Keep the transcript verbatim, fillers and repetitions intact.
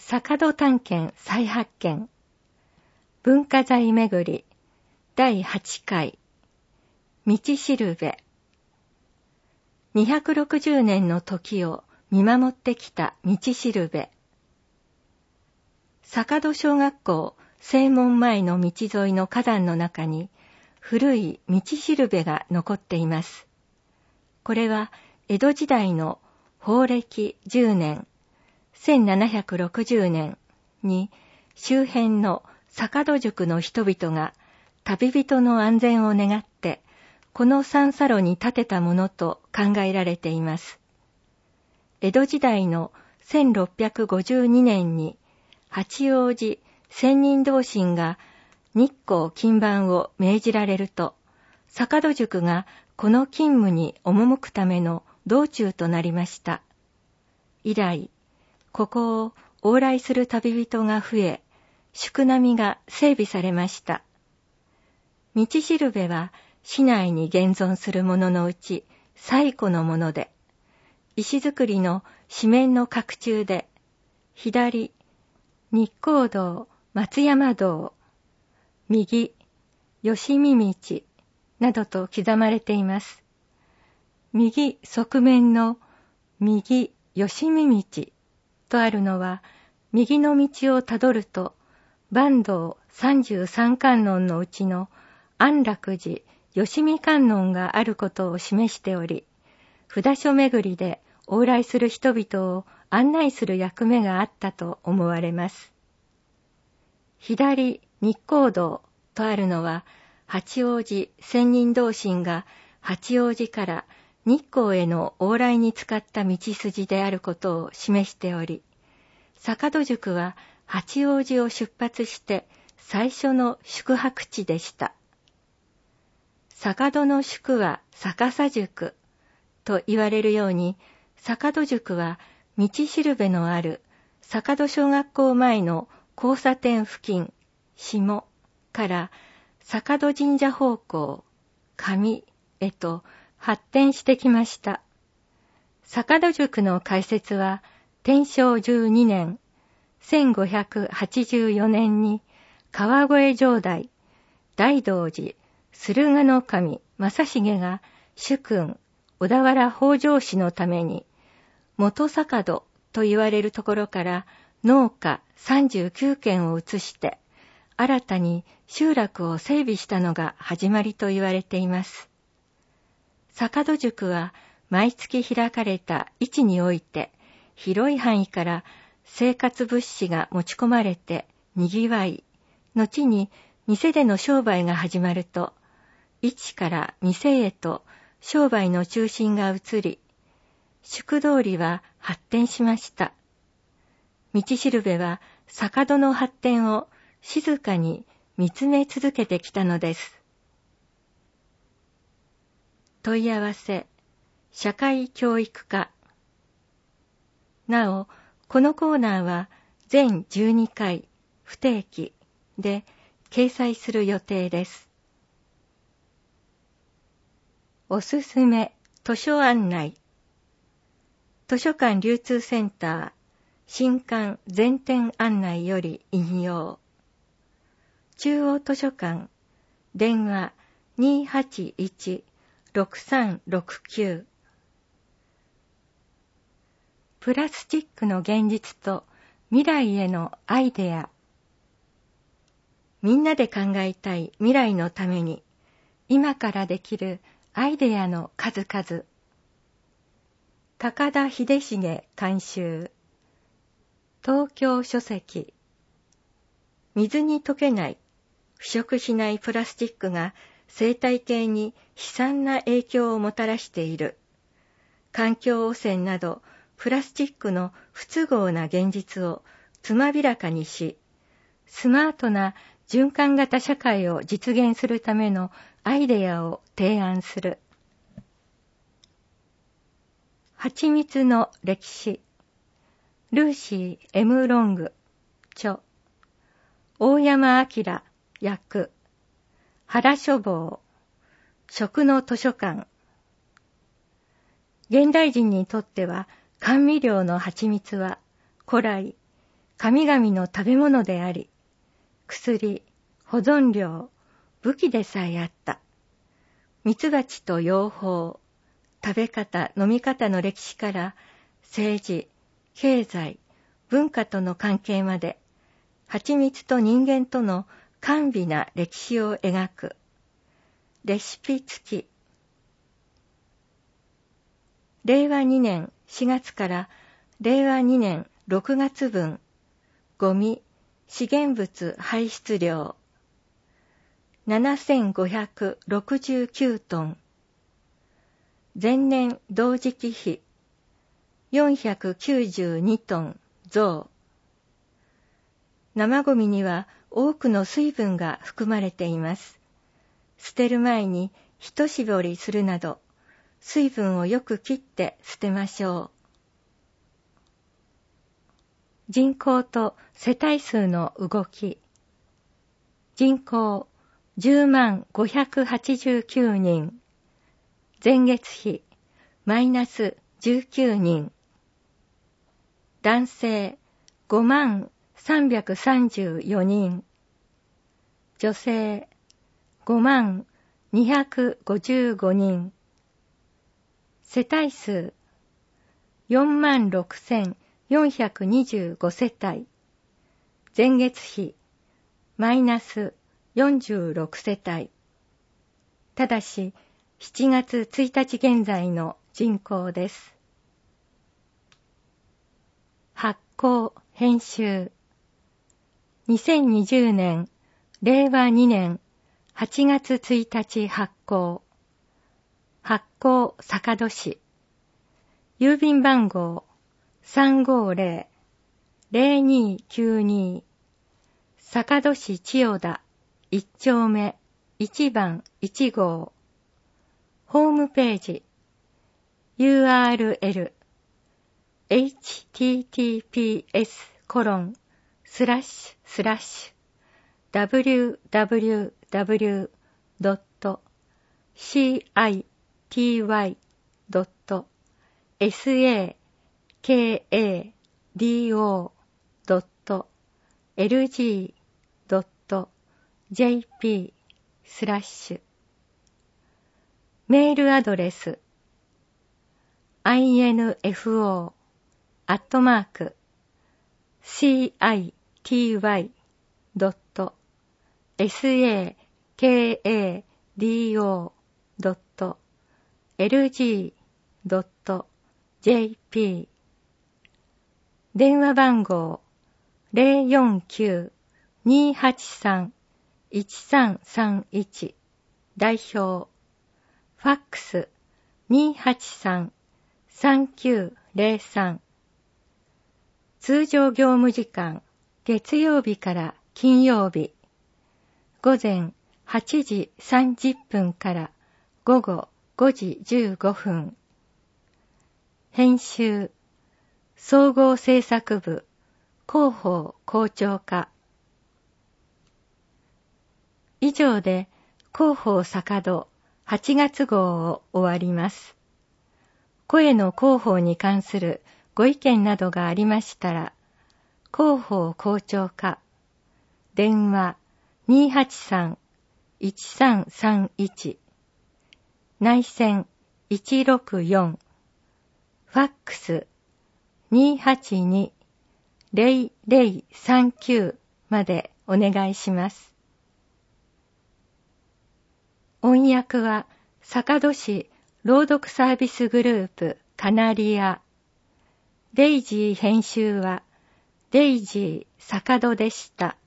坂戸探検再発見文化財めぐりだいはちかい道しるべにひゃくろくじゅうねんの時を見守ってきた道しるべ坂戸小学校正門前の道沿いの花壇の中に古い道しるべが残っています。これは江戸時代の宝暦じゅうねんせんななひゃくろくじゅうねんに周辺の坂戸宿の人々が旅人の安全を願ってこの三叉路に建てたものと考えられています。江戸時代のせんろっぴゃくごじゅうにねんに八王子仙人同心が日光勤番を命じられると、坂戸宿がこの勤務に赴くための道中となりました。以来、ここを往来する旅人が増え、宿並みが整備されました。道しるべは市内に現存するもののうち最古のもので、石造りの四面の角柱で、左、日光道、松山道、右、吉見道などと刻まれています。右側面の右吉見道とあるのは、右の道をたどると、坂東三十三観音のうちの安楽寺吉見観音があることを示しており、札所巡りで往来する人々を案内する役目があったと思われます。左日光道とあるのは、八王子仙人同心が八王子から日光への往来に使った道筋であることを示しており、坂戸宿は八王子を出発して最初の宿泊地でした。坂戸の宿は逆さ宿と言われるように、坂戸宿は道しるべのある坂戸小学校前の交差点付近、下から坂戸神社方向、上へと発展してきました。坂戸宿の開設は天正じゅうにねん、せんごひゃくはちじゅうよねんに川越城代、大道寺、駿河の神正成が主君、小田原北条氏のために、元坂戸と言われるところから農家さんじゅうきゅうけんを移して、新たに集落を整備したのが始まりと言われています。坂戸宿は毎月開かれた市において、広い範囲から生活物資が持ち込まれて賑わい、後に店での商売が始まると、市から店へと商売の中心が移り、宿通りは発展しました。道しるべは坂戸の発展を静かに見つめ続けてきたのです。問い合わせ、社会教育課。なお、このコーナーは全じゅうにかい不定期で掲載する予定です。おすすめ図書案内。図書館流通センター新刊全店案内より引用。中央図書館電話 にーはちいち ろくさんろくきゅう。プラスチックの現実と未来へのアイデア。みんなで考えたい未来のために、今からできるアイデアの数々。高田秀重監修。東京書籍。水に溶けない、腐食しないプラスチックが生態系に悲惨な影響をもたらしている。環境汚染などプラスチックの不都合な現実をつまびらかにし、スマートな循環型社会を実現するためのアイデアを提案する。蜂蜜の歴史。ルーシー・エム・ロング、著。大山明、訳。原書房。食の図書館。現代人にとっては甘味料の蜂蜜は古来神々の食べ物であり、薬、保存料、武器でさえあった。ミツバチと養蜂、食べ方、飲み方の歴史から政治、経済、文化との関係まで、蜂蜜と人間との甘美な歴史を描く。レシピ付き。れいわにねんしがつかられいわにねんろくがつ分、ゴミ、資源物排出量、ななせんごひゃくろくじゅうきゅうトン。前年同時期比、よんひゃくきゅうじゅうにトン増。生ゴミには多くの水分が含まれています。捨てる前に一絞りするなど、水分をよく切って捨てましょう。人口と世帯数の動き。人口じゅうまんごひゃくはちじゅうきゅうにん。前月比マイナスじゅうきゅうにん。男性ごまんさんびゃくさんじゅうよにん。女性ごまんにひゃくごじゅうごにん。世帯数よんまんろくせんよんひゃくにじゅうご世帯。前月比マイナスよんじゅうろく世帯。ただししちがつついたち現在の人口です。発行編集。にせんにじゅうねんれいわにねんはちがつついたち発行。発行坂戸市。郵便番号 さんごーぜろ ぜろにーきゅうに 坂戸市千代田いち丁目いちばんいち号。ホームページ ユーアールエル エイチティーティーピーエス コロン スラッシュスラッシュ ダブリューダブリューダブリュー ドット シーアイティーワイ ドット エスエーケーエーディーオー ドット エルジー ドット ジェーピー スラッシュ。メールアドレス アイエヌエフオー アットマーク シーアイティーワイ ドット エスエーケーエーディーオー ドット エルジー ドット ジェーピー。電話番号 ゼロよんきゅう にーはちさん いちさんさんいち 代表。ファックス にーはちさん さんきゅうゼロさん。通常業務時間月曜日から金曜日午前はちじさんじゅっぷんから午後ごじじゅうごふん。編集総合制作部広報校長課。以上で広報坂戸はちがつ号を終わります。声の広報に関するご意見などがありましたら、広報校長課、電話 にーはちさん いちさんさんいち、内線いちろくよん、ファックス にーはちに ゼロゼロさんきゅう までお願いします。音訳は坂戸市朗読サービスグループカナリア。デイジー編集はデイジー坂戸でした。